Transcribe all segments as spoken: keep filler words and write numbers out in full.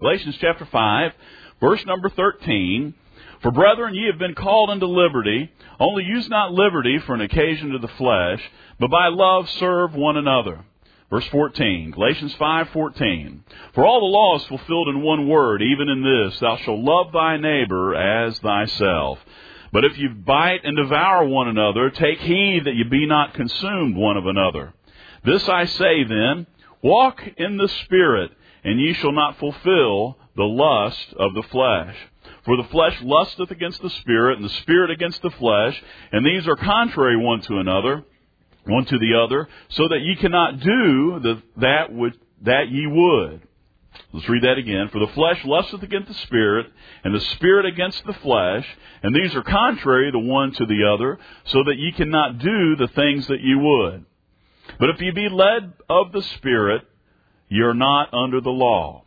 Galatians chapter five, verse number thirteen. For brethren, ye have been called unto liberty. Only use not liberty for an occasion to the flesh, but by love serve one another. Verse fourteen, Galatians five fourteen. For all the law is fulfilled in one word, even in this, thou shalt love thy neighbor as thyself. But if you bite and devour one another, take heed that ye be not consumed one of another. This I say then, walk in the Spirit, and ye shall not fulfill the lust of the flesh. For the flesh lusteth against the Spirit, and the Spirit against the flesh, and these are contrary one to another, one to the other, so that ye cannot do the, that which that ye would. Let's read that again. For the flesh lusteth against the Spirit, and the Spirit against the flesh, and these are contrary the one to the other, so that ye cannot do the things that ye would. But if ye be led of the Spirit, ye are not under the law.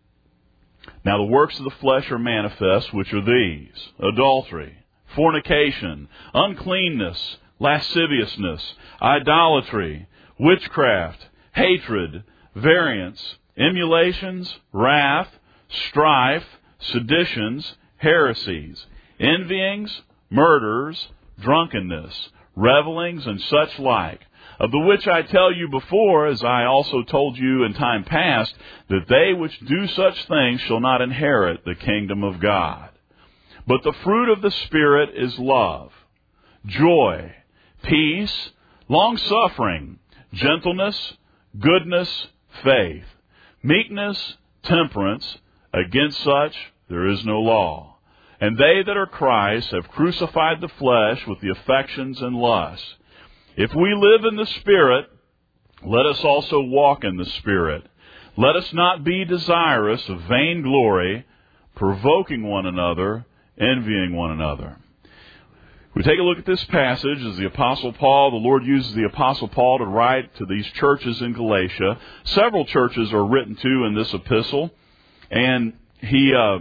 Now the works of the flesh are manifest, which are these: adultery, fornication, uncleanness, lasciviousness, idolatry, witchcraft, hatred, variance, emulations, wrath, strife, seditions, heresies, envyings, murders, drunkenness, revelings, and such like, of the which I tell you before, as I also told you in time past, that they which do such things shall not inherit the kingdom of God. But the fruit of the Spirit is love, joy, peace, long-suffering, gentleness, goodness, faith, meekness, temperance. Against such there is no law. And they that are Christ have crucified the flesh with the affections and lusts. If we live in the Spirit, let us also walk in the Spirit. Let us not be desirous of vainglory, provoking one another, envying one another. We take a look at this passage as the Apostle Paul, the Lord uses the Apostle Paul to write to these churches in Galatia. Several churches are written to in this epistle, and he uh,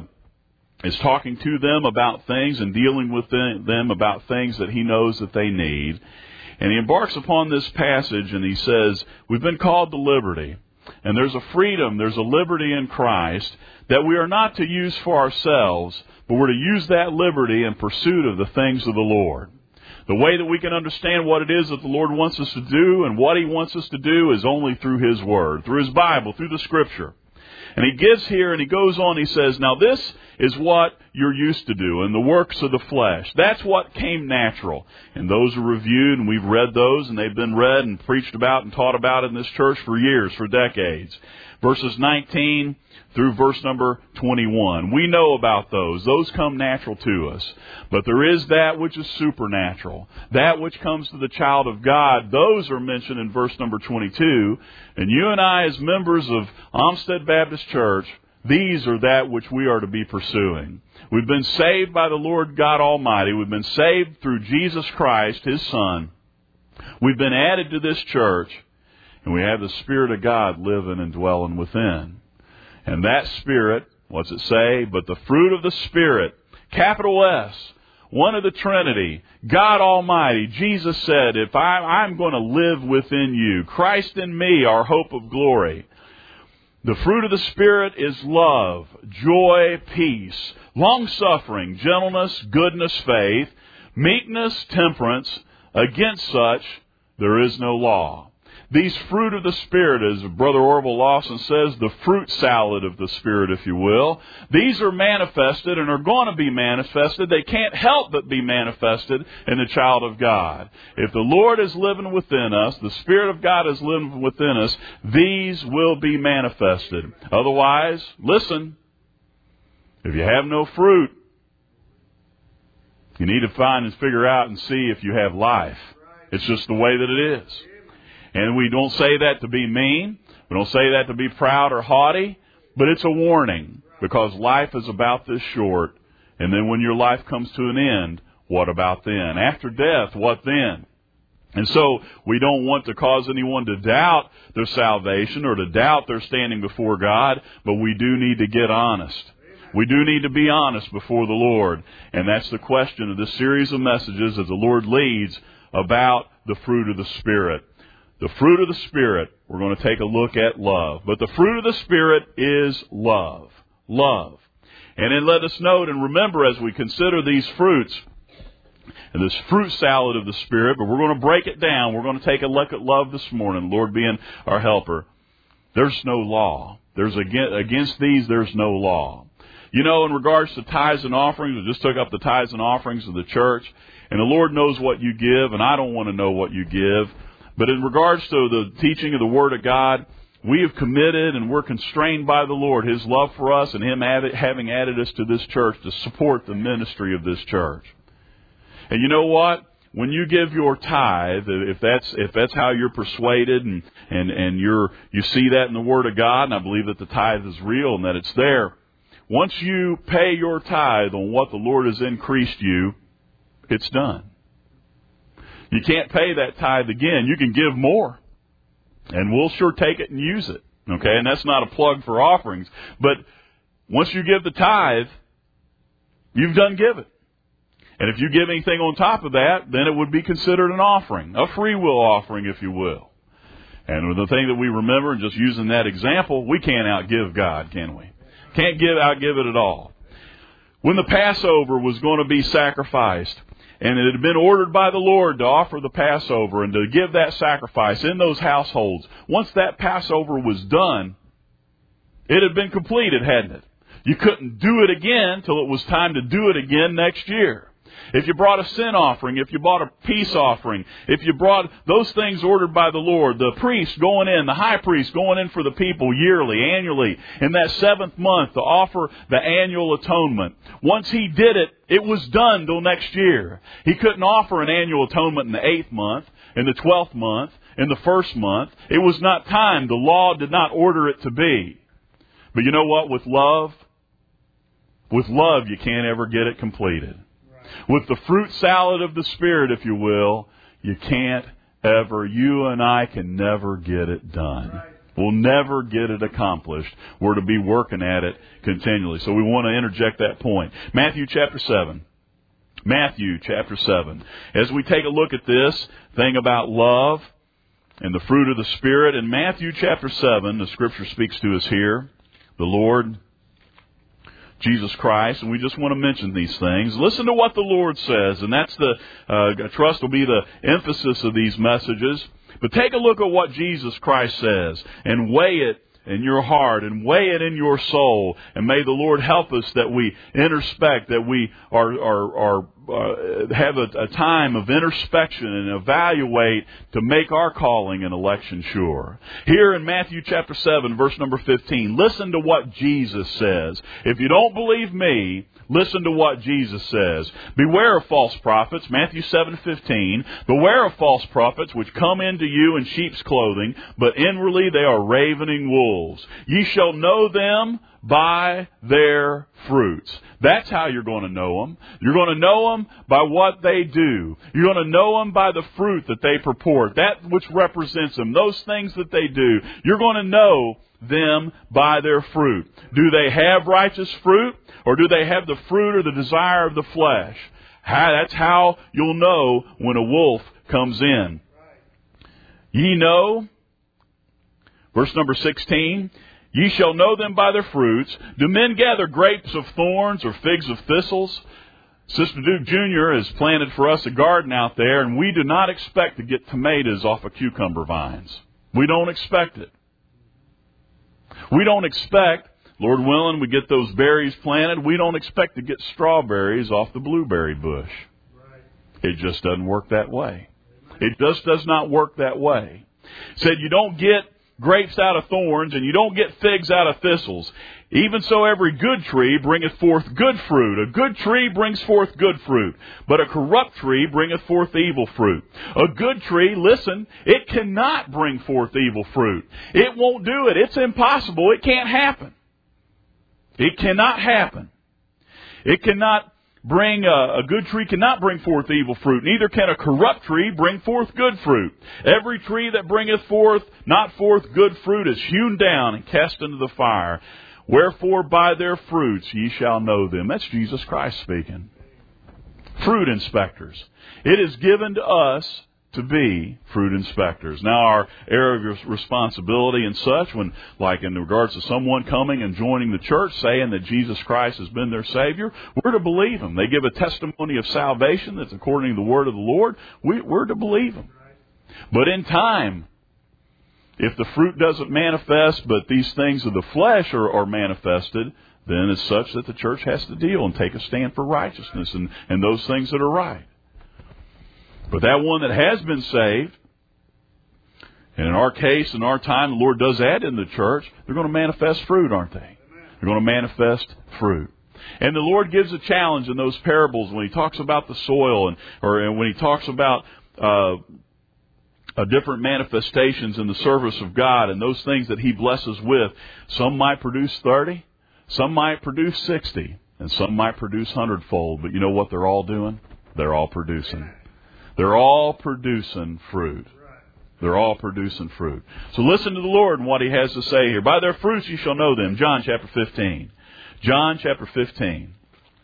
is talking to them about things and dealing with them about things that he knows that they need. And he embarks upon this passage and he says, we've been called to liberty. And there's a freedom, there's a liberty in Christ that we are not to use for ourselves, but we're to use that liberty in pursuit of the things of the Lord. The way that we can understand what it is that the Lord wants us to do and what He wants us to do is only through His Word, through His Bible, through the Scripture. And he gives here and he goes on, he says, now this is what you're used to do in the works of the flesh. That's what came natural. And those are reviewed and we've read those and they've been read and preached about and taught about in this church for years, for decades. Verses nineteen through verse number twenty-one. We know about those. Those come natural to us. But there is that which is supernatural. That which comes to the child of God. Those are mentioned in verse number twenty-two. And you and I as members of Olmsted Baptist Church, these are that which we are to be pursuing. We've been saved by the Lord God Almighty. We've been saved through Jesus Christ, His Son. We've been added to this church. And we have the Spirit of God living and dwelling within. And that Spirit, what's it say? But the fruit of the Spirit, capital S, one of the Trinity, God Almighty. Jesus said, if I, I'm going to live within you, Christ in me, our hope of glory. The fruit of the Spirit is love, joy, peace, long-suffering, gentleness, goodness, faith, meekness, temperance. Against such there is no law. These fruit of the Spirit, as Brother Orville Lawson says, the fruit salad of the Spirit, if you will, these are manifested and are going to be manifested. They can't help but be manifested in the child of God. If the Lord is living within us, the Spirit of God is living within us, these will be manifested. Otherwise, listen, if you have no fruit, you need to find and figure out and see if you have life. It's just the way that it is. And we don't say that to be mean. We don't say that to be proud or haughty. But it's a warning. Because life is about this short. And then when your life comes to an end, what about then? After death, what then? And so we don't want to cause anyone to doubt their salvation or to doubt their standing before God. But we do need to get honest. We do need to be honest before the Lord. And that's the question of this series of messages as the Lord leads about the fruit of the Spirit. The fruit of the Spirit, we're going to take a look at love. But the fruit of the Spirit is love. love. And then let us note and remember as we consider these fruits, and this fruit salad of the Spirit, but we're going to break it down. We're going to take a look at love this morning, Lord being our helper. There's no law. There's against these, there's no law. You know, in regards to tithes and offerings, we just took up the tithes and offerings of the church, and the Lord knows what you give, and I don't want to know what you give. But in regards to the teaching of the Word of God, we have committed and we're constrained by the Lord, His love for us, and Him having added us to this church to support the ministry of this church. And you know what? When you give your tithe, if that's if that's how you're persuaded and, and, and you're you see that in the Word of God, and I believe that the tithe is real and that it's there, once you pay your tithe on what the Lord has increased you, it's done. You can't pay that tithe again. You can give more, and we'll sure take it and use it. Okay, and that's not a plug for offerings, but once you give the tithe, you've done give it. And if you give anything on top of that, then it would be considered an offering, a free will offering, if you will. And the thing that we remember, and just using that example, we can't outgive God, can we? Can't give outgive it at all. When the Passover was going to be sacrificed, and it had been ordered by the Lord to offer the Passover and to give that sacrifice in those households, once that Passover was done, it had been completed, hadn't it? You couldn't do it again till it was time to do it again next year. If you brought a sin offering, if you brought a peace offering, if you brought those things ordered by the Lord, the priest going in, the high priest going in for the people yearly, annually, in that seventh month to offer the annual atonement. Once he did it, it was done till next year. He couldn't offer an annual atonement in the eighth month, in the twelfth month, in the first month. It was not time. The law did not order it to be. But you know what? With love, with love you can't ever get it completed. With the fruit salad of the Spirit, if you will, you can't ever, you and I can never get it done. We'll never get it accomplished. We're to be working at it continually. So we want to interject that point. Matthew chapter seven. Matthew chapter seven. As we take a look at this thing about love and the fruit of the Spirit, in Matthew chapter seven, the Scripture speaks to us here. The Lord Jesus Christ, and we just want to mention these things. Listen to what the Lord says, and that's the, uh, I trust will be the emphasis of these messages. But take a look at what Jesus Christ says, and weigh it in your heart, and weigh it in your soul, and may the Lord help us that we introspect, that we are, are, are uh, have a, a time of introspection and evaluate to make our calling and election sure. Here in Matthew chapter seven, verse number fifteen, listen to what Jesus says. If you don't believe me, listen to what Jesus says. Beware of false prophets, Matthew seven fifteen. Beware of false prophets which come into you in sheep's clothing, but inwardly they are ravening wolves. Ye shall know them by their fruits. That's how you're going to know them. You're going to know them by what they do. You're going to know them by the fruit that they purport, that which represents them, those things that they do. You're going to know them by their fruit. Do they have righteous fruit, or do they have the fruit or the desire of the flesh? That's how you'll know when a wolf comes in. Ye know, verse number sixteen, ye shall know them by their fruits. Do men gather grapes of thorns or figs of thistles? Sister Duke Junior has planted for us a garden out there, and we do not expect to get tomatoes off of cucumber vines. We don't expect it. We don't expect, Lord willing, we get those berries planted. We don't expect to get strawberries off the blueberry bush. It just doesn't work that way. It just does not work that way. It said you don't get grapes out of thorns, and you don't get figs out of thistles. Even so, every good tree bringeth forth good fruit. A good tree brings forth good fruit, but a corrupt tree bringeth forth evil fruit. A good tree, listen, it cannot bring forth evil fruit. It won't do it. It's impossible. It can't happen. It cannot happen. It cannot bring, a, a good tree cannot bring forth evil fruit. Neither can a corrupt tree bring forth good fruit. Every tree that bringeth forth not forth good fruit is hewn down and cast into the fire. Wherefore by their fruits ye shall know them. That's Jesus Christ speaking. Fruit inspectors. It is given to us to be fruit inspectors. Now, our area of responsibility and such, when, like in regards to someone coming and joining the church, saying that Jesus Christ has been their Savior, we're to believe them. They give a testimony of salvation that's according to the word of the Lord. We, we're to believe them. But in time, if the fruit doesn't manifest, but these things of the flesh are, are manifested, then it's such that the church has to deal and take a stand for righteousness and, and those things that are right. But that one that has been saved, and in our case, in our time, the Lord does add in the church, they're going to manifest fruit, aren't they? Amen. They're going to manifest fruit. And the Lord gives a challenge in those parables when He talks about the soil, and or and when He talks about uh, uh, different manifestations in the service of God and those things that He blesses with. Some might produce thirty, some might produce sixty, and some might produce hundredfold. But you know what they're all doing? They're all producing. They're all producing fruit. They're all producing fruit. So listen to the Lord and what He has to say here. By their fruits you shall know them. John chapter fifteen. John chapter fifteen.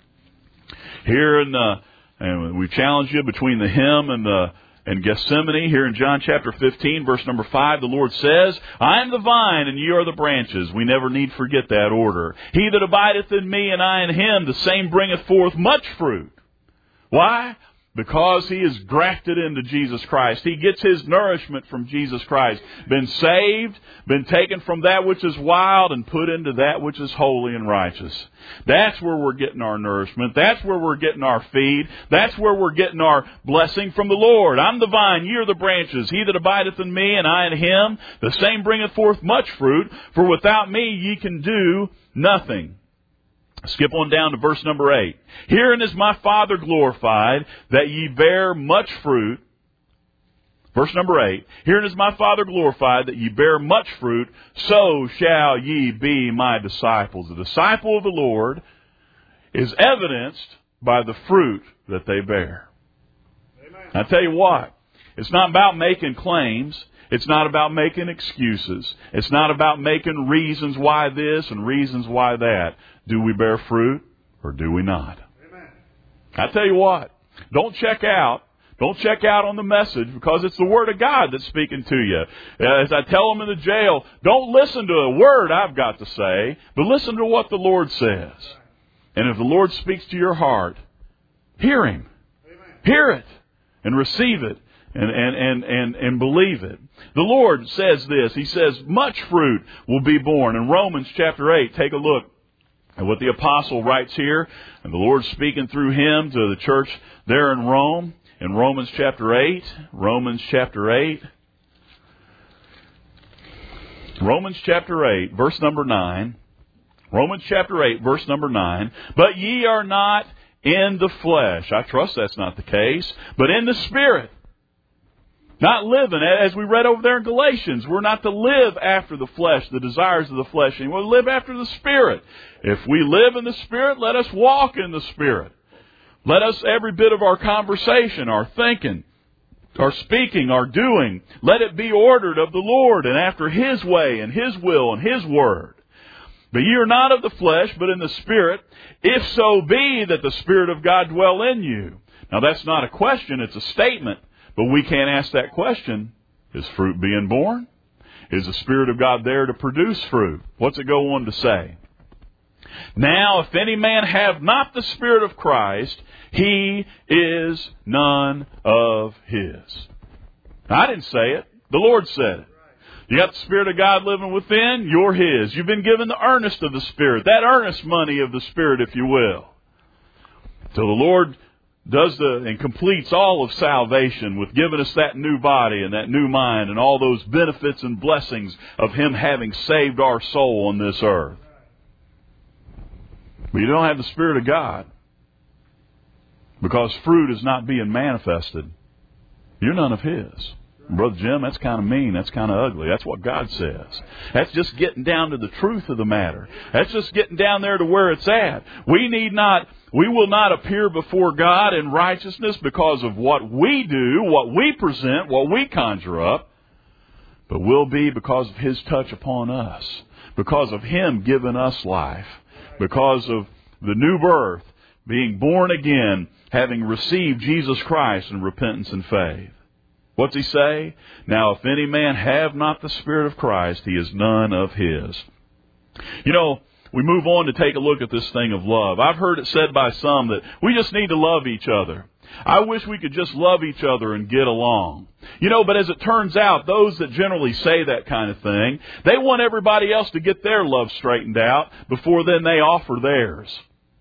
Here in the, and we challenge you between the hymn and the and Gethsemane. Here in John chapter fifteen, verse number five, the Lord says, I am the vine and ye are the branches. We never need forget that order. He that abideth in me and I in him, the same bringeth forth much fruit. Why? Because he is grafted into Jesus Christ. He gets his nourishment from Jesus Christ. Been saved, been taken from that which is wild and put into that which is holy and righteous. That's where we're getting our nourishment. That's where we're getting our feed. That's where we're getting our blessing from the Lord. I'm the vine, ye are the branches. He that abideth in me and I in him, the same bringeth forth much fruit. For without me ye can do nothing. Skip on down to verse number eight. Herein is my Father glorified, that ye bear much fruit. Verse number eight. Herein is my Father glorified, that ye bear much fruit, so shall ye be my disciples. The disciple of the Lord is evidenced by the fruit that they bear. Amen. I tell you what, it's not about making claims. It's not about making excuses. It's not about making reasons why this and reasons why that. Do we bear fruit or do we not? Amen. I tell you what, don't check out. Don't check out on the message because it's the Word of God that's speaking to you. As I tell them in the jail, don't listen to a word I've got to say, but listen to what the Lord says. And if the Lord speaks to your heart, hear Him. Amen. Hear it and receive it. And, and, and, and, and believe it. The Lord says this. He says, much fruit will be born. In Romans chapter eight, take a look at what the apostle writes here. And the Lord speaking through him to the church there in Rome. In Romans chapter eight. Romans chapter eight. Romans chapter eight, verse number nine. Romans chapter eight, verse number nine. But ye are not in the flesh. I trust that's not the case. But in the Spirit. Not living, as we read over there in Galatians, we're not to live after the flesh, the desires of the flesh, and we'll live after the Spirit. If we live in the Spirit, let us walk in the Spirit. Let us, every bit of our conversation, our thinking, our speaking, our doing, let it be ordered of the Lord and after His way and His will and His word. But ye are not of the flesh, but in the Spirit, if so be that the Spirit of God dwell in you. Now that's not a question, it's a statement. But we can't ask that question. Is fruit being born? Is the Spirit of God there to produce fruit? What's it go on to say? Now, if any man have not the Spirit of Christ, he is none of His. Now, I didn't say it. The Lord said it. You got the Spirit of God living within, you're His. You've been given the earnest of the Spirit, that earnest money of the Spirit, if you will. So the Lord does the and completes all of salvation with giving us that new body and that new mind and all those benefits and blessings of Him having saved our soul on this earth. But you don't have the Spirit of God because fruit is not being manifested. You're none of His. Brother Jim, that's kind of mean. That's kind of ugly. That's what God says. That's just getting down to the truth of the matter. That's just getting down there to where it's at. We need not, we will not appear before God in righteousness because of what we do, what we present, what we conjure up, but will be because of His touch upon us, because of Him giving us life, because of the new birth, being born again, having received Jesus Christ in repentance and faith. What's he say? Now, if any man have not the Spirit of Christ, he is none of his. You know, we move on to take a look at this thing of love. I've heard it said by some that we just need to love each other. I wish we could just love each other and get along. You know, but as it turns out, those that generally say that kind of thing, they want everybody else to get their love straightened out before then they offer theirs.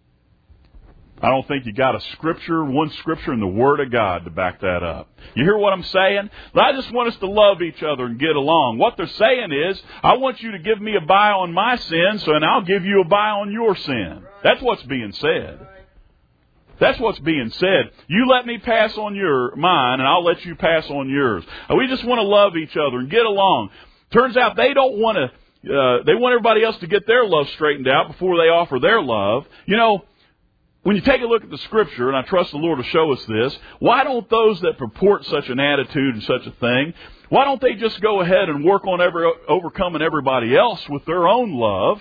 I don't think you got a scripture, one scripture in the Word of God to back that up. You hear what I'm saying? I just want us to love each other and get along. What they're saying is, I want you to give me a buy on my sin, so and I'll give you a buy on your sin. That's what's being said. That's what's being said. You let me pass on your mine, and I'll let you pass on yours. We just want to love each other and get along. Turns out they don't want to. Uh, they want everybody else to get their love straightened out before they offer their love. You know, when you take a look at the Scripture, and I trust the Lord will show us this, why don't those that purport such an attitude and such a thing, why don't they just go ahead and work on every, overcoming everybody else with their own love,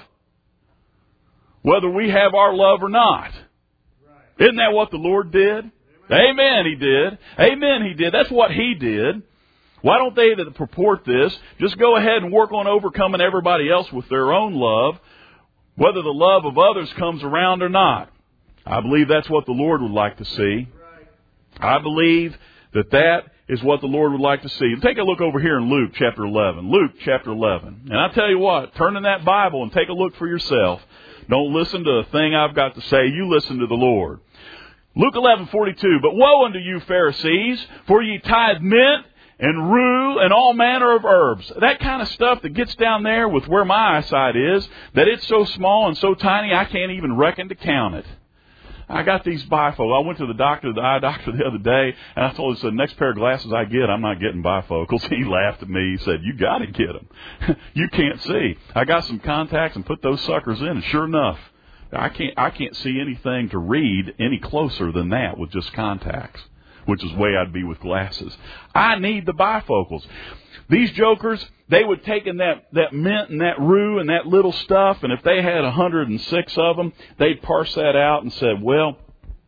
whether we have our love or not? Isn't that what the Lord did? Amen. Amen, He did. Amen, He did. That's what He did. Why don't they that purport this just go ahead and work on overcoming everybody else with their own love, whether the love of others comes around or not? I believe that's what the Lord would like to see. I believe that that is what the Lord would like to see. Take a look over here in Luke chapter eleven. Luke chapter eleven. And I tell you what, turn in that Bible and take a look for yourself. Don't listen to a thing I've got to say. You listen to the Lord. Luke eleven forty-two. But woe unto you, Pharisees, for ye tithe mint and rue and all manner of herbs. That kind of stuff that gets down there with where my eyesight is, that it's so small and so tiny I can't even reckon to count it. I got these bifocals. I went to the doctor, the eye doctor the other day, and I told him, the next pair of glasses I get, I'm not getting bifocals. He laughed at me. He said, you got to get them. You can't see. I got some contacts and put those suckers in, and sure enough, I can't, I can't see anything to read any closer than that with just contacts, which is the way I'd be with glasses. I need the bifocals. These jokers, they would take in that, that mint and that rue and that little stuff, and if they had one hundred six of them, they'd parse that out and said, well,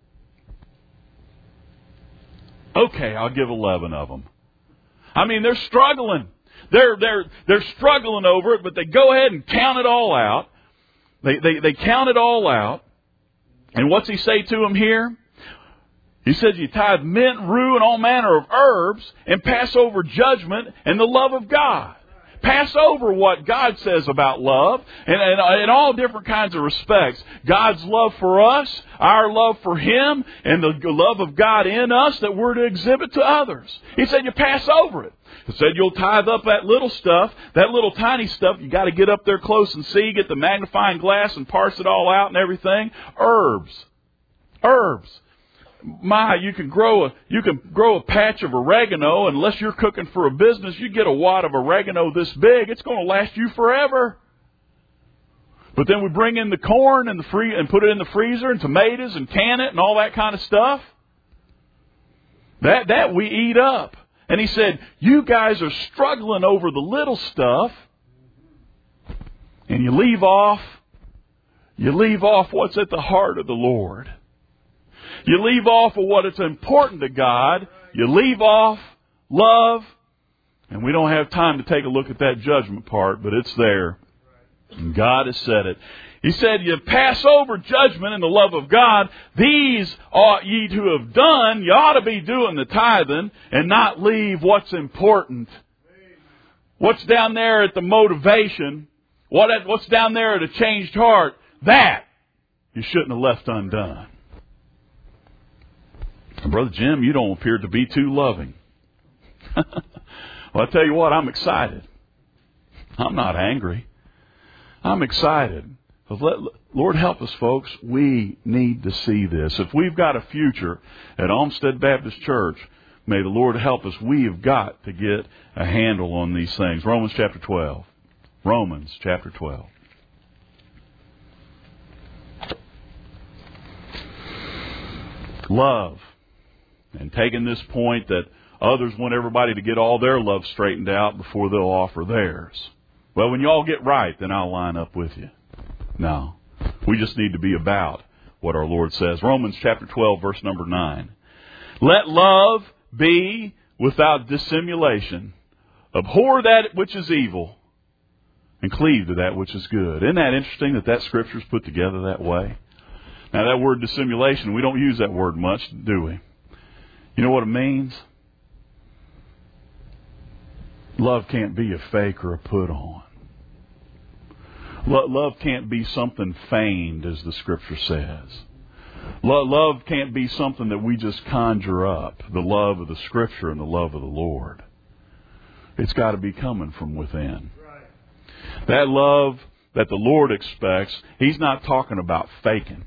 okay, I'll give eleven of them. I mean, they're struggling. They're, they're, they're struggling over it, but they go ahead and count it all out. They, they, they count it all out. And what's he say to them here? He says, you tithe mint, rue, and all manner of herbs, and pass over judgment and the love of God. Pass over what God says about love, and in all different kinds of respects. God's love for us, our love for Him, and the love of God in us that we're to exhibit to others. He said, you pass over it. He said, you'll tithe up that little stuff, that little tiny stuff. You got to get up there close and see, get the magnifying glass and parse it all out and everything. Herbs. Herbs. My, you can grow a you can grow a patch of oregano, unless you're cooking for a business, you get a wad of oregano this big, it's going to last you forever. But then we bring in the corn and the free and put it in the freezer, and tomatoes and can it and all that kind of stuff. That that we eat up. And he said, you guys are struggling over the little stuff, and you leave off you leave off what's at the heart of the Lord. You leave off of what is important to God. You leave off love. And we don't have time to take a look at that judgment part, but it's there. And God has said it. He said, you pass over judgment and the love of God. These ought ye to have done. You ought to be doing the tithing and not leave what's important. What's down there at the motivation, what what's down there at a changed heart, that you shouldn't have left undone. Brother Jim, you don't appear to be too loving. Well, I tell you what, I'm excited. I'm not angry. I'm excited. Lord, help us, folks. We need to see this. If we've got a future at Olmsted Baptist Church, may the Lord help us. We have got to get a handle on these things. Romans chapter twelve. Romans chapter twelve. Love. And taking this point that others want everybody to get all their love straightened out before they'll offer theirs. Well, when you all get right, then I'll line up with you. No. We just need to be about what our Lord says. Romans chapter twelve, verse number nine. Let love be without dissimulation. Abhor that which is evil and cleave to that which is good. Isn't that interesting that that Scripture's put together that way? Now, that word dissimulation, we don't use that word much, do we? You know what it means? Love can't be a fake or a put on. Love can't be something feigned, as the Scripture says. Love can't be something that we just conjure up. The love of the Scripture and the love of the Lord. It's got to be coming from within. That love that the Lord expects, He's not talking about faking.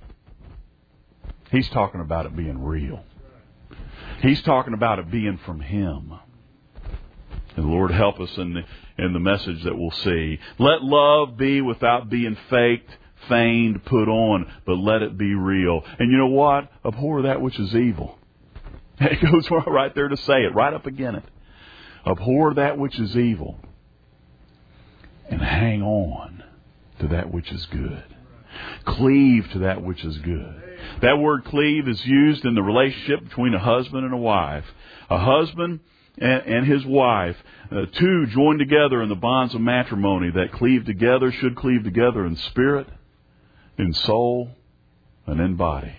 He's talking about it being real. He's talking about it being from Him. And the Lord help us in the, in the message that we'll see. Let love be without being faked, feigned, put on, but let it be real. And you know what? Abhor that which is evil. It goes right there to say it, right up again it. Abhor that which is evil and hang on to that which is good. Cleave to that which is good. That word cleave is used in the relationship between a husband and a wife. A husband and, and his wife, uh, two joined together in the bonds of matrimony that cleave together, should cleave together in spirit, in soul, and in body.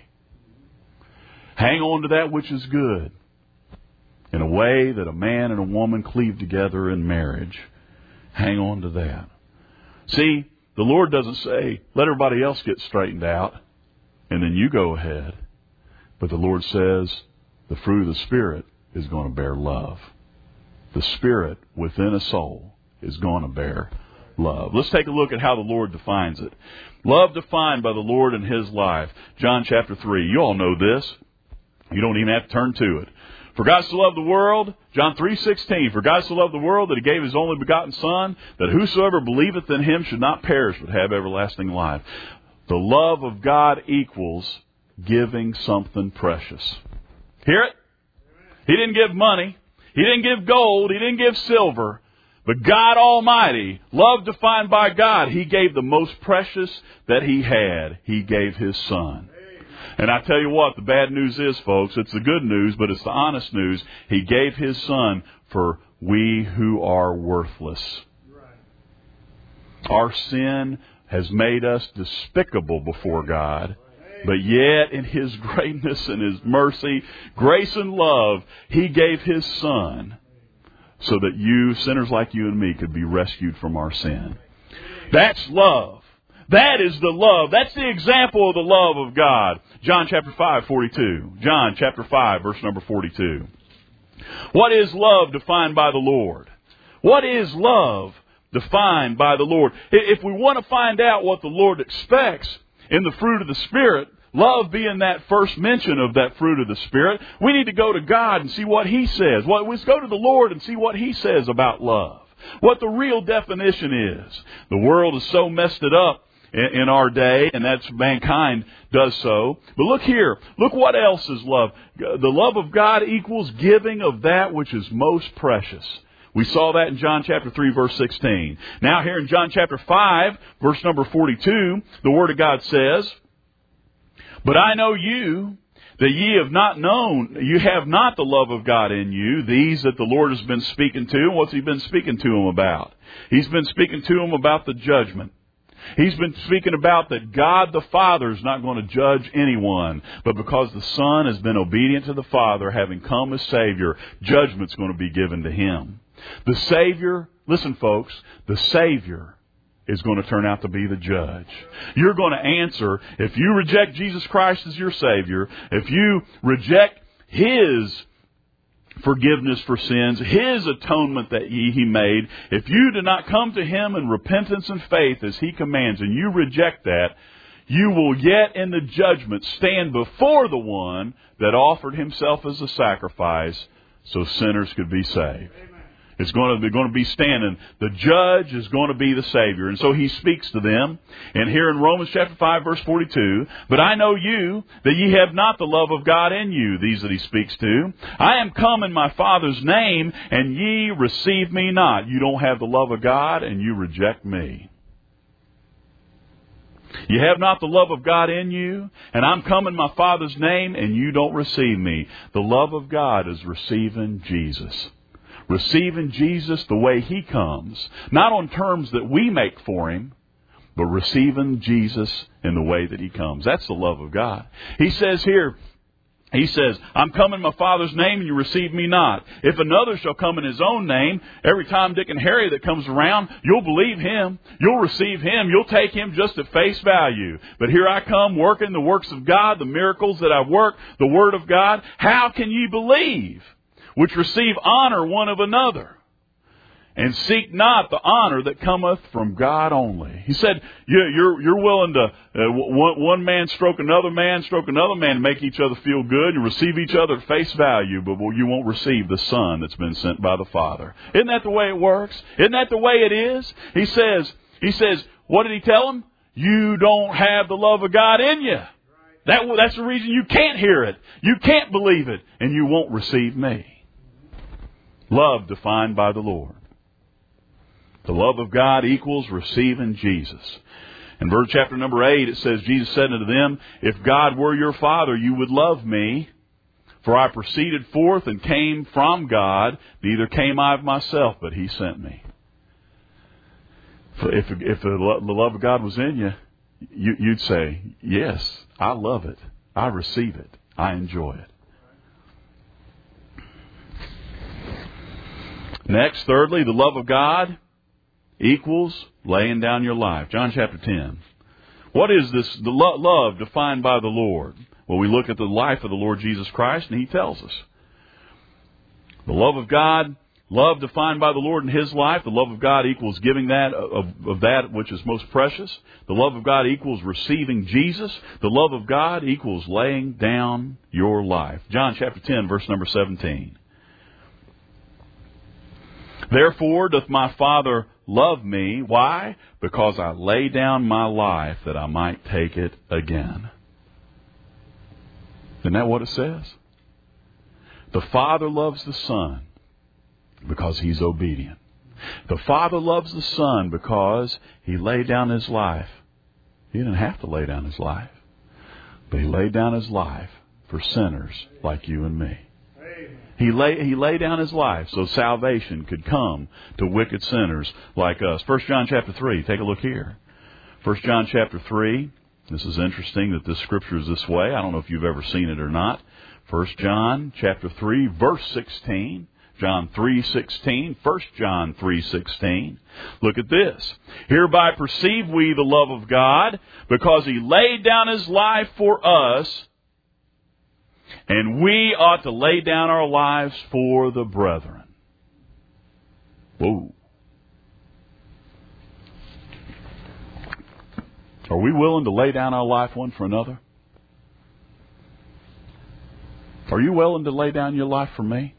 Hang on to that which is good in a way that a man and a woman cleave together in marriage. Hang on to that. See, the Lord doesn't say, let everybody else get straightened out, and then you go ahead. But the Lord says, the fruit of the Spirit is going to bear love. The Spirit within a soul is going to bear love. Let's take a look at how the Lord defines it. Love defined by the Lord in His life. John chapter three. You all know this. You don't even have to turn to it. For God so loved the world, John three sixteen, for God so loved the world that He gave His only begotten Son, that whosoever believeth in Him should not perish but have everlasting life. The love of God equals giving something precious. Hear it? He didn't give money. He didn't give gold. He didn't give silver. But God Almighty, love defined by God, He gave the most precious that He had. He gave His Son. And I tell you what, the bad news is, folks, it's the good news, but it's the honest news. He gave His Son for we who are worthless. Our sin has made us despicable before God. But yet, in His greatness and His mercy, grace and love, He gave His Son so that you, sinners like you and me, could be rescued from our sin. That's love. That is the love. That's the example of the love of God. John chapter five, forty-two. John chapter five, verse number forty-two. What is love defined by the Lord? What is love defined by the Lord? If we want to find out what the Lord expects in the fruit of the Spirit, love being that first mention of that fruit of the Spirit, we need to go to God and see what He says. Well, let's go to the Lord and see what He says about love. What the real definition is. The world has so messed it up in, in our day, and that's mankind does so. But look here. Look what else is love. The love of God equals giving of that which is most precious. We saw that in John chapter three, verse sixteen. Now here in John chapter five, verse number forty-two, the Word of God says, but I know you, that ye have not known, you have not the love of God in you, these that the Lord has been speaking to. What's He been speaking to them about? He's been speaking to them about the judgment. He's been speaking about that God the Father is not going to judge anyone, but because the Son has been obedient to the Father, having come as Savior, judgment's going to be given to Him. The Savior, listen folks, the Savior is going to turn out to be the judge. You're going to answer, if you reject Jesus Christ as your Savior, if you reject His forgiveness for sins, His atonement that He made, if you do not come to Him in repentance and faith as He commands, and you reject that, you will yet in the judgment stand before the one that offered Himself as a sacrifice so sinners could be saved. It's going to, they're going to be standing. The judge is going to be the Savior. And so He speaks to them. And here in Romans chapter five, verse forty-two, but I know you, that ye have not the love of God in you, these that He speaks to. I am come in my Father's name, and ye receive me not. You don't have the love of God, and you reject me. You have not the love of God in you, and I'm come in my Father's name, and you don't receive me. The love of God is receiving Jesus. Receiving Jesus the way He comes. Not on terms that we make for Him, but receiving Jesus in the way that He comes. That's the love of God. He says here, He says, I'm come in my Father's name and you receive me not. If another shall come in his own name, every Tom, Dick, and Harry that comes around, you'll believe him. You'll receive him. You'll take him just at face value. But here I come working the works of God, the miracles that I work, the Word of God. How can ye believe? Which receive honor one of another. And seek not the honor that cometh from God only. He said, you're, you're willing to, uh, one, one man stroke another man, stroke another man, make each other feel good and receive each other at face value, but you won't receive the Son that's been sent by the Father. Isn't that the way it works? Isn't that the way it is? He says, he says, what did He tell him? You don't have the love of God in you. That, that's the reason you can't hear it. You can't believe it, and you won't receive me. Love defined by the Lord. The love of God equals receiving Jesus. In verse chapter number eight, it says, Jesus said unto them, if God were your Father, you would love me. For I proceeded forth and came from God. Neither came I of myself, but He sent me. If, if the love of God was in you, you, you'd say, yes, I love it. I receive it. I enjoy it. Next, thirdly, the love of God equals laying down your life. John chapter ten. What is this the lo- love defined by the Lord? Well, we look at the life of the Lord Jesus Christ, and He tells us. The love of God, love defined by the Lord in His life. The love of God equals giving that of, of that which is most precious. The love of God equals receiving Jesus. The love of God equals laying down your life. John chapter ten, verse number seventeen. Therefore doth my Father love me. Why? Because I lay down my life that I might take it again. Isn't that what it says? The Father loves the Son because He's obedient. The Father loves the Son because He laid down His life. He didn't have to lay down His life, but He laid down His life for sinners like you and me. He lay, he laid down His life so salvation could come to wicked sinners like us. First John chapter three, take a look here. First John chapter three, this is interesting that this scripture is this way. I don't know if you've ever seen it or not. First John chapter three, verse sixteen. John three sixteen. First John three sixteen. Look at this. Hereby perceive we the love of God, because He laid down His life for us, and we ought to lay down our lives for the brethren. Whoa. Are we willing to lay down our life one for another? Are you willing to lay down your life for me?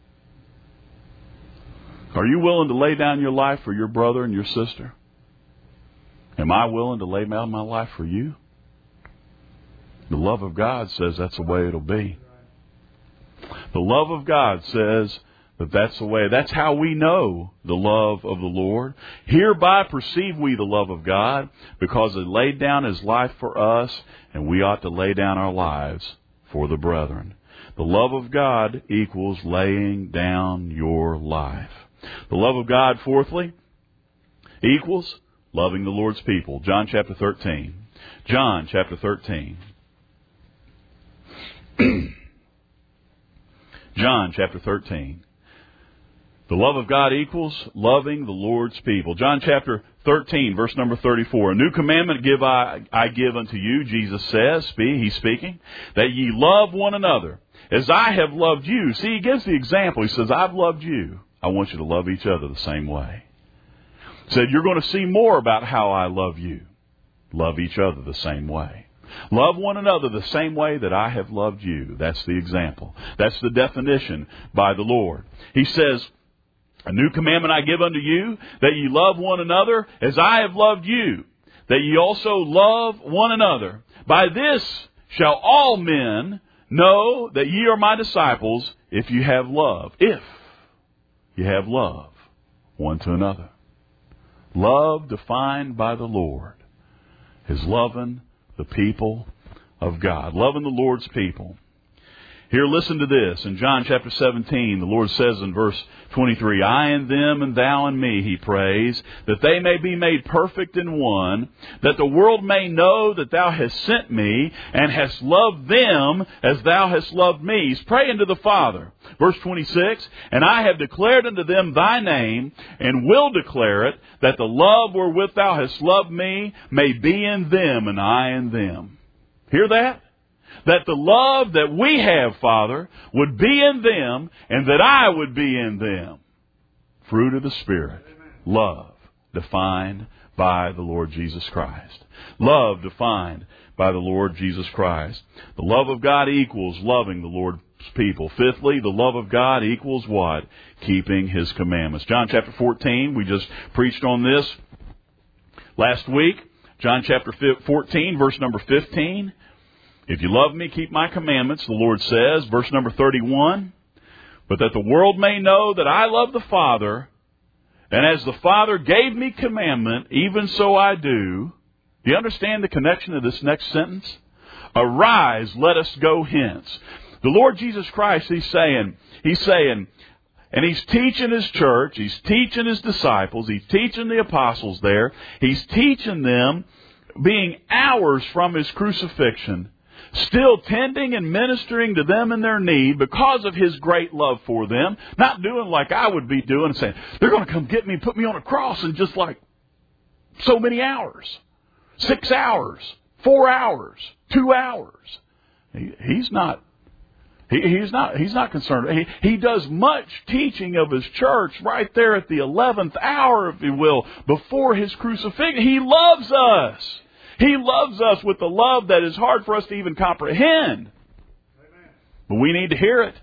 Are you willing to lay down your life for your brother and your sister? Am I willing to lay down my life for you? The love of God says that's the way it'll be. The love of God says that that's the way. That's how we know the love of the Lord. Hereby perceive we the love of God, because He laid down His life for us, and we ought to lay down our lives for the brethren. The love of God equals laying down your life. The love of God, fourthly, equals loving the Lord's people. John chapter thirteen. John chapter thirteen. John chapter thirteen. The love of God equals loving the Lord's people. John chapter thirteen, verse number thirty-four. A new commandment give I, I give unto you, Jesus says, he's speaking, that ye love one another as I have loved you. See, He gives the example. He says, I've loved you. I want you to love each other the same way. He said, you're going to see more about how I love you. Love each other the same way. Love one another the same way that I have loved you. That's the example. That's the definition by the Lord. He says, a new commandment I give unto you, that ye love one another as I have loved you, that ye also love one another. By this shall all men know that ye are my disciples, if you have love. If you have love one to another. Love defined by the Lord. is loving the people of God, loving the Lord's people. Here, listen to this. In John chapter seventeen, the Lord says in verse twenty-three, I and them and thou and me, He prays, that they may be made perfect in one, that the world may know that thou hast sent me and hast loved them as thou hast loved me. He's praying to the Father. Verse twenty-six, and I have declared unto them thy name, and will declare it, that the love wherewith thou hast loved me may be in them, and I in them. Hear that? That the love that we have, Father, would be in them, and that I would be in them. Fruit of the Spirit. Love defined by the Lord Jesus Christ. Love defined by the Lord Jesus Christ. The love of God equals loving the Lord's people. Fifthly, the love of God equals what? Keeping His commandments. John chapter fourteen, we just preached on this last week. John chapter fourteen, verse number fifteen. If you love me, keep my commandments, the Lord says. Verse number thirty-one. But that the world may know that I love the Father, and as the Father gave me commandment, even so I do. Do you understand the connection of this next sentence? Arise, let us go hence. The Lord Jesus Christ, He's saying, He's saying, and He's teaching His church, He's teaching His disciples, He's teaching the apostles there, He's teaching them, being hours from His crucifixion, still tending and ministering to them in their need because of His great love for them. Not doing like I would be doing and saying, they're going to come get me and put me on a cross in just like so many hours. Six hours. Four hours. Two hours. He, he's not he, he's not he's not concerned. He, he does much teaching of His church right there at the eleventh hour, if you will, before His crucifixion. He loves us. He loves us with a love that is hard for us to even comprehend. Amen. But we need to hear it.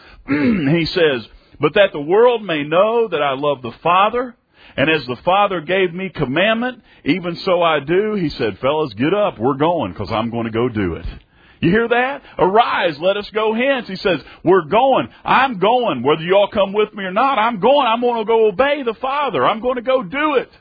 He says, but that the world may know that I love the Father, and as the Father gave me commandment, even so I do. He said, fellas, get up. We're going, because I'm going to go do it. You hear that? Arise, let us go hence. He says, we're going. I'm going. Whether you all come with me or not, I'm going. I'm going to go obey the Father. I'm going to go do it.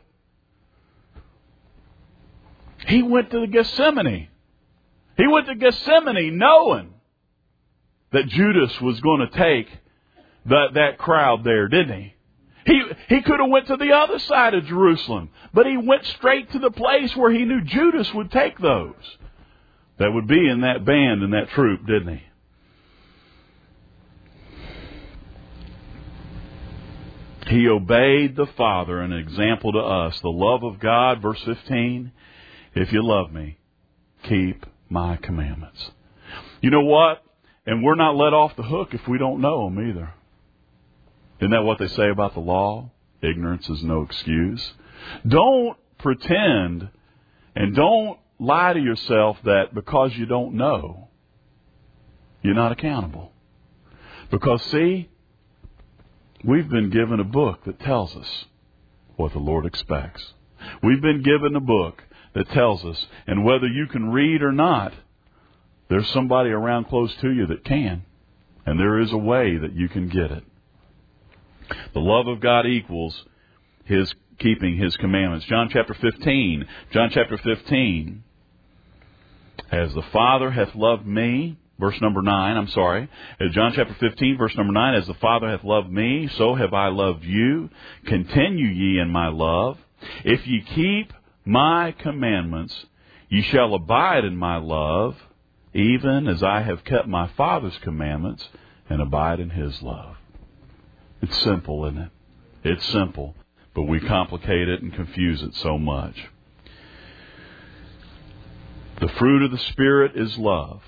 He went to the Gethsemane. He went to Gethsemane knowing that Judas was going to take that, that crowd there, didn't he? He, he could have went to the other side of Jerusalem, but he went straight to the place where he knew Judas would take those that would be in that band and that troop, didn't he? He obeyed the Father, an example to us. The love of God, verse fifteen, if you love me, keep my commandments. You know what? And we're not let off the hook if we don't know them either. Isn't that what they say about the law? Ignorance is no excuse. Don't pretend and don't lie to yourself that because you don't know, you're not accountable. Because, see, we've been given a book that tells us what the Lord expects. We've been given a book that tells us, and whether you can read or not, there's somebody around close to you that can. And there is a way that you can get it. The love of God equals His keeping His commandments. John chapter fifteen. John chapter fifteen. As the Father hath loved me, verse number nine, I'm sorry. John chapter fifteen, verse number nine. As the Father hath loved me, so have I loved you. Continue ye in my love. If ye keep my commandments, ye shall abide in my love, even as I have kept my Father's commandments and abide in His love. It's simple, isn't it? It's simple, but we complicate it and confuse it so much. The fruit of the Spirit is love.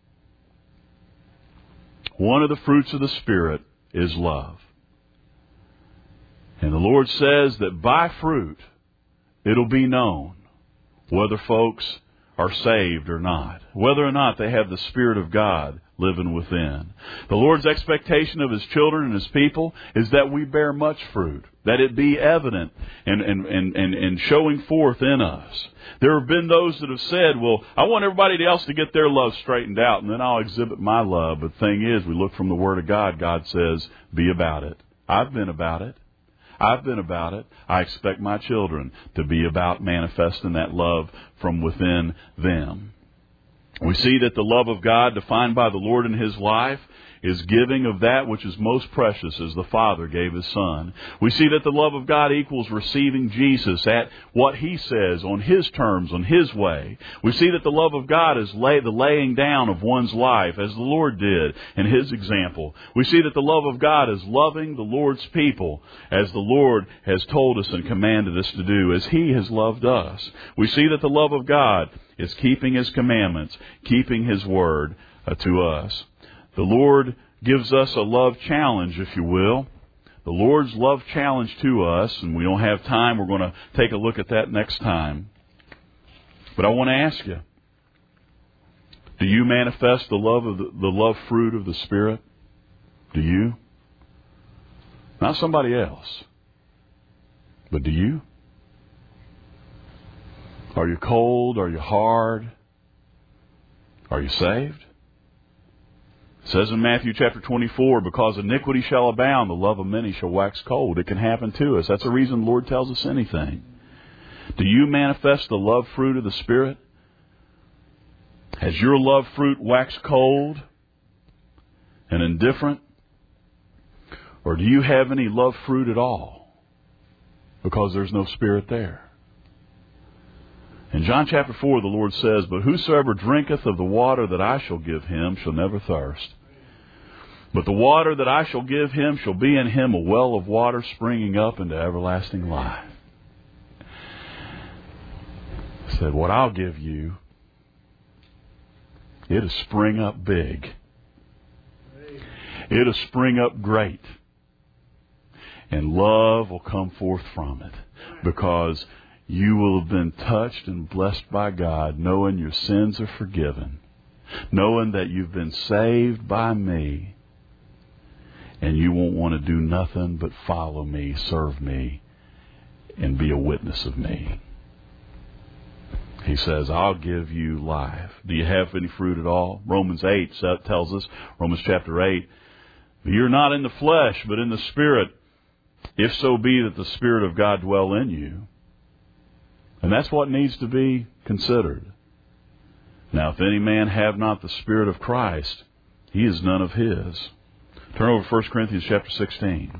One of the fruits of the Spirit is love. And the Lord says that by fruit, it'll be known whether folks are saved or not, whether or not they have the Spirit of God living within. The Lord's expectation of His children and His people is that we bear much fruit, that it be evident and, and, and, and, and showing forth in us. There have been those that have said, well, I want everybody else to get their love straightened out, and then I'll exhibit my love. But the thing is, we look from the Word of God, God says, be about it. I've been about it. I've been about it. I expect my children to be about manifesting that love from within them. We see that the love of God defined by the Lord in His life is giving of that which is most precious, as the Father gave His Son. We see that the love of God equals receiving Jesus at what He says, on His terms, on His way. We see that the love of God is lay, the laying down of one's life, as the Lord did in His example. We see that the love of God is loving the Lord's people, as the Lord has told us and commanded us to do, as He has loved us. We see that the love of God is keeping His commandments, keeping His word uh, to us. The Lord gives us a love challenge, if you will. The Lord's love challenge to us, and we don't have time. We're going to take a look at that next time. But I want to ask you, do you manifest the love of the, the love fruit of the Spirit? Do you? Not somebody else. But do you? Are you cold? Are you hard? Are you saved? It says in Matthew chapter twenty-four, because iniquity shall abound, the love of many shall wax cold. It can happen to us. That's the reason the Lord tells us anything. Do you manifest the love fruit of the Spirit? Has your love fruit waxed cold and indifferent? Or do you have any love fruit at all? Because there's no Spirit there. In John chapter four, the Lord says, but whosoever drinketh of the water that I shall give him shall never thirst. But the water that I shall give him shall be in him a well of water springing up into everlasting life. He said, what I'll give you, it'll spring up big. It'll spring up great. And love will come forth from it. Because you will have been touched and blessed by God, knowing your sins are forgiven, knowing that you've been saved by me, and you won't want to do nothing but follow me, serve me, and be a witness of me. He says, I'll give you life. Do you have any fruit at all? Romans eight tells us, Romans chapter eight, you're not in the flesh, but in the Spirit, if so be that the Spirit of God dwell in you. And that's what needs to be considered. Now, if any man have not the Spirit of Christ, he is none of his. Turn over to First Corinthians chapter sixteen.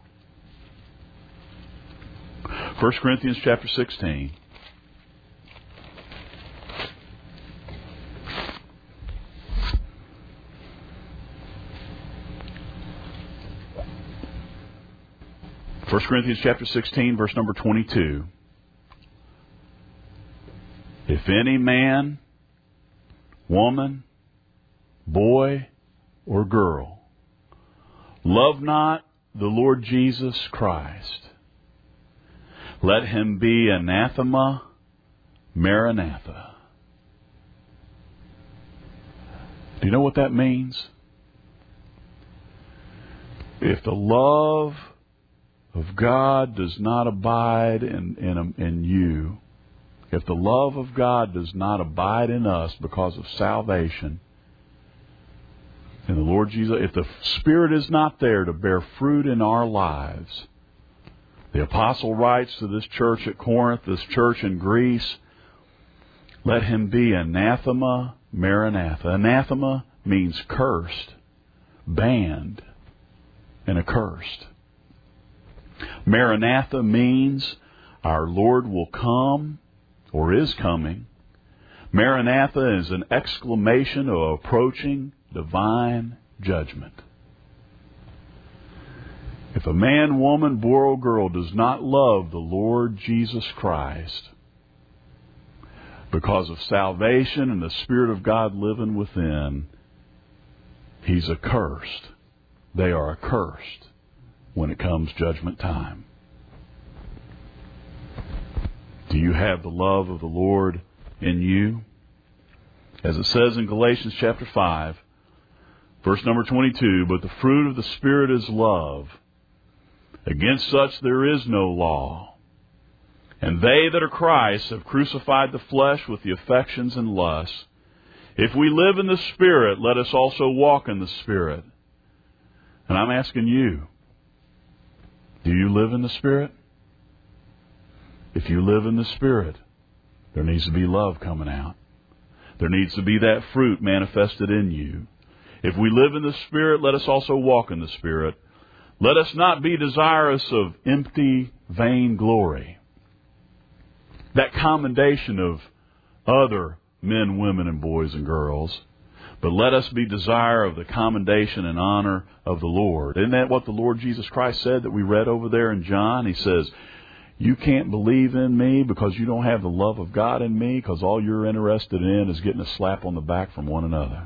First Corinthians chapter sixteen. First Corinthians chapter sixteen, verse number twenty-two. If any man, woman, boy, or girl love not the Lord Jesus Christ, let him be anathema, maranatha. Do you know what that means? If the love of God does not abide in, in, in you, if the love of God does not abide in us because of salvation, in the Lord Jesus, if the Spirit is not there to bear fruit in our lives, the apostle writes to this church at Corinth, this church in Greece, let him be anathema, maranatha. Anathema means cursed, banned, and accursed. Maranatha means our Lord will come or is coming. Maranatha is an exclamation of approaching divine judgment. If a man, woman, boy, or girl does not love the Lord Jesus Christ because of salvation and the Spirit of God living within, he's accursed. They are accursed when it comes judgment time. Do you have the love of the Lord in you? As it says in Galatians chapter five, verse number twenty-two, but the fruit of the Spirit is love. Against such there is no law. And they that are Christ have crucified the flesh with the affections and lusts. If we live in the Spirit, let us also walk in the Spirit. And I'm asking you, Do you live in the Spirit? If you live in the Spirit, there needs to be love coming out. There needs to be that fruit manifested in you. If we live in the Spirit, let us also walk in the Spirit. Let us not be desirous of empty, vain glory. That commendation of other men, women, and boys and girls. But let us be desire of the commendation and honor of the Lord. Isn't that what the Lord Jesus Christ said that we read over there in John? He says, you can't believe in me because you don't have the love of God in me, because all you're interested in is getting a slap on the back from one another.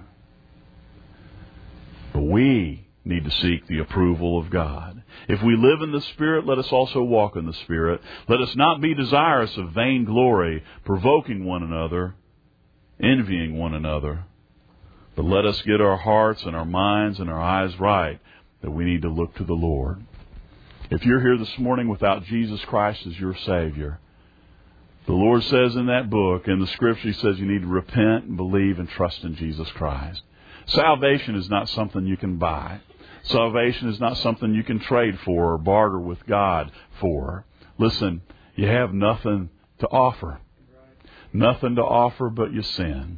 But we need to seek the approval of God. If we live in the Spirit, let us also walk in the Spirit. Let us not be desirous of vain glory, provoking one another, envying one another. But let us get our hearts and our minds and our eyes right, that we need to look to the Lord. If you're here this morning without Jesus Christ as your Savior, the Lord says in that book, in the Scripture, He says you need to repent and believe and trust in Jesus Christ. Salvation is not something you can buy. Salvation is not something you can trade for or barter with God for. Listen, you have nothing to offer. Nothing to offer but your sin.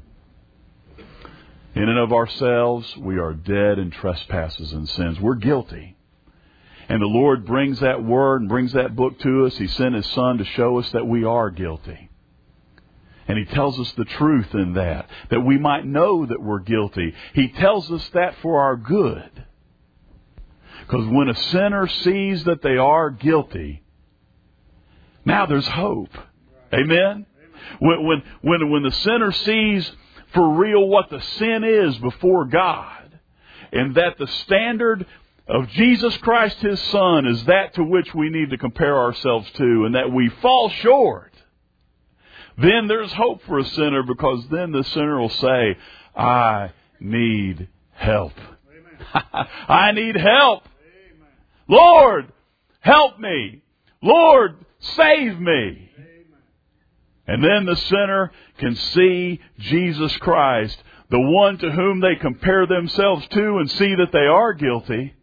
In and of ourselves, we are dead in trespasses and sins. We're guilty. And the Lord brings that word and brings that book to us. He sent His Son to show us that we are guilty. And He tells us the truth in that, that we might know that we're guilty. He tells us that for our good. Because when a sinner sees that they are guilty, now there's hope. Amen? When, when, when, when the sinner sees for real what the sin is before God, and that the standard of Jesus Christ, His Son, is that to which we need to compare ourselves to, and that we fall short, then there's hope for a sinner, because then the sinner will say, I need help. I need help. Amen. Lord, help me. Lord, save me. Amen. And then the sinner can see Jesus Christ, the one to whom they compare themselves to, and see that they are guilty.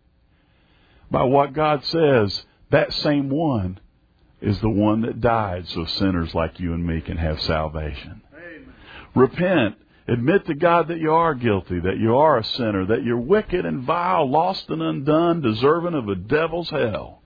By what God says, that same one is the one that died so sinners like you and me can have salvation. Amen. Repent. Admit to God that you are guilty, that you are a sinner, that you're wicked and vile, lost and undone, deserving of a devil's hell.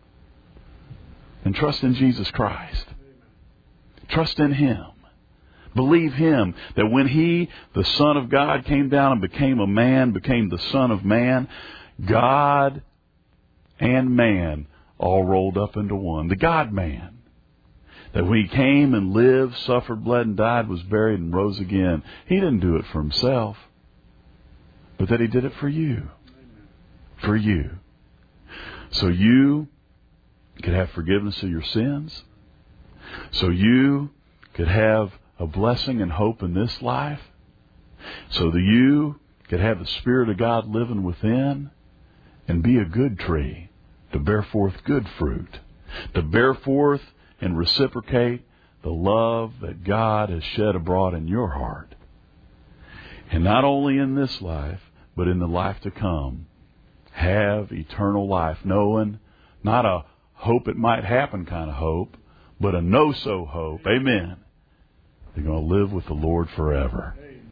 And trust in Jesus Christ. Amen. Trust in Him. Believe Him, that when He, the Son of God, came down and became a man, became the Son of Man, God and man all rolled up into one. The God-man. That when He came and lived, suffered, bled, and died, was buried, and rose again, He didn't do it for Himself, but that He did it for you. Amen. For you. So you could have forgiveness of your sins. So you could have a blessing and hope in this life. So that you could have the Spirit of God living within and be a good tree to bear forth good fruit, to bear forth and reciprocate the love that God has shed abroad in your heart. And not only in this life, but in the life to come, have eternal life, knowing not a hope it might happen kind of hope, but a know-so hope. Amen. They're going to live with the Lord forever.